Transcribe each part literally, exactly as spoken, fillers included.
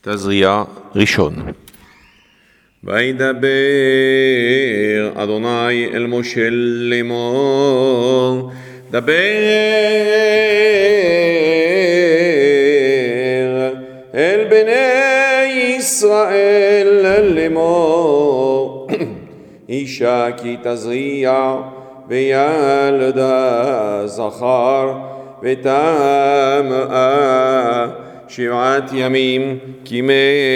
תזריע ראשון. וידבר אדוני אל משה לאמור, דבר אל בני ישראל לאמור, אישה כי תזריע וילדה זכר וטמאה שבעת ימים כימי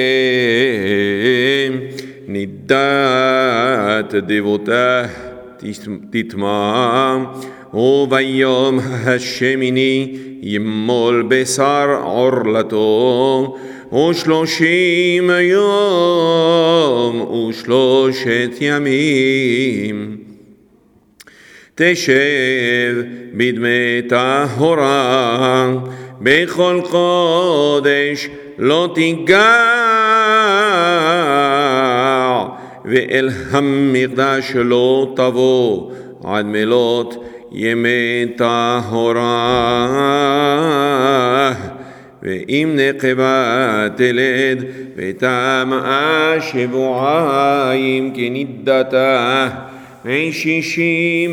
נידת דבותה תטמא, וביום השמיני ימול בשר עורלתו, ושלושים יום ושלושת ימים תשב בדמי טהרה, בכל חודש לא תיגע, ואל המקדש לא תבוא עד מלות ימי טהרה. ואם נקבה תלד וטמאה שבועיים כנידתה, ושישים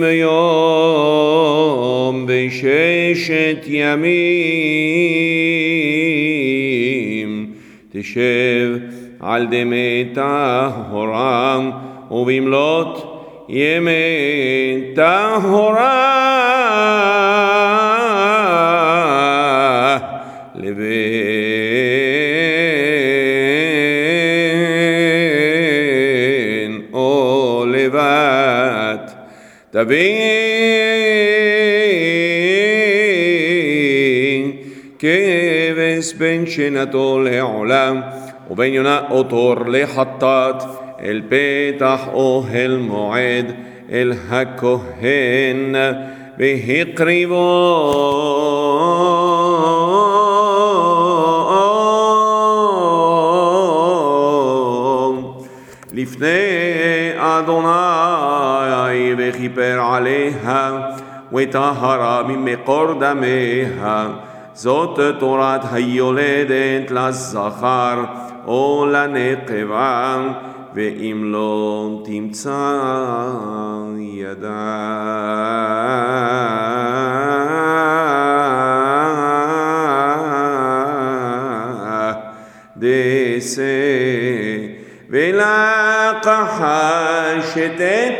יום וששת ימים תשב על דמי טהרה, ובמלות ימי טהרה לבן או לבת תבין כבש בין שנתו לעולם, ובין יונה אוטור לחטאת, אל פתח אוהל מועד אל הכהן, והקריבו לפני אדוני, וכיפר עליה וטהרה ממקור דמיה. זאת תורת היולדת לזכר או לנקבה, ואם לא תמצא ידה דסה ולקחה שתי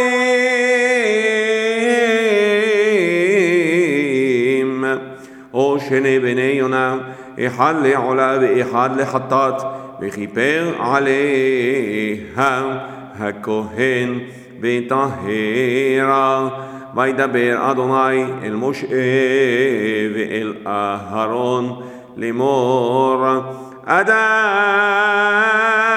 תורים, או שני בני יונה, אחד לעולה ואחד לחטאת, וכיפר עליה הכהן וטהרה. וידבר אדוני אל משה ואל אהרון לאמור, אדם